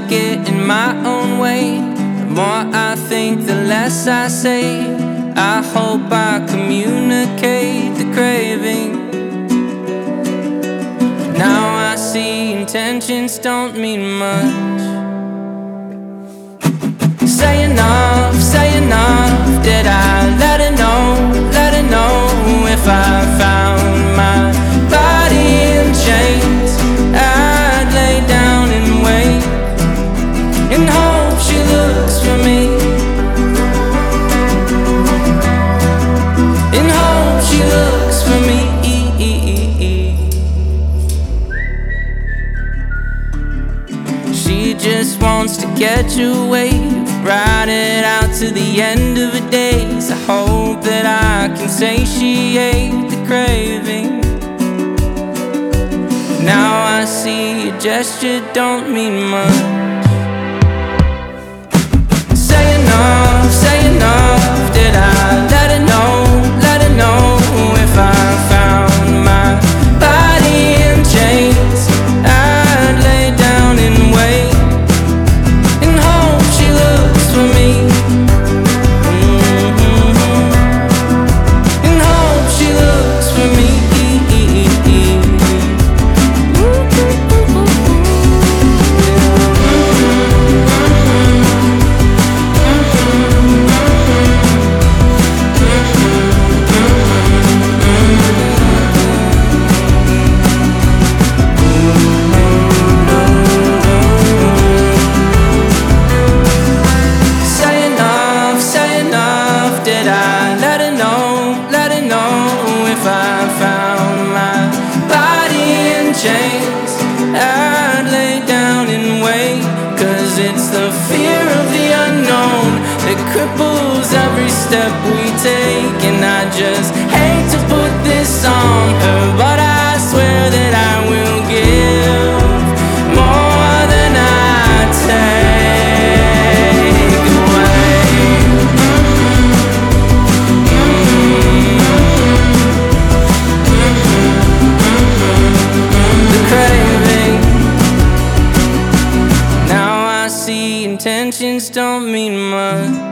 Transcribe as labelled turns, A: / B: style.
A: get in my own way. The more I think, the less I say. I hope I communicate the craving. Now I see intentions don't mean much. Say enough, did I let her know if I found my body in chains, I'd lay down and wait and hope she looks for me, and hope she looks for me. She just wants to get your wave, ride it out to the end of her days. I hope that I can say she ate the craving. Now I see a gesture don't mean much. Say enough, did I let her know if I found my body in chains, I'd lay down and wait and hope she looks for me, and hope she looks for me. Did I let her know if I found my body in chains, I'd lay down and wait. Cause it's the fear of the unknown that cripples every step we take. And I just hate to put this on her, but I swear that I will give more than I take. Intentions don't mean much.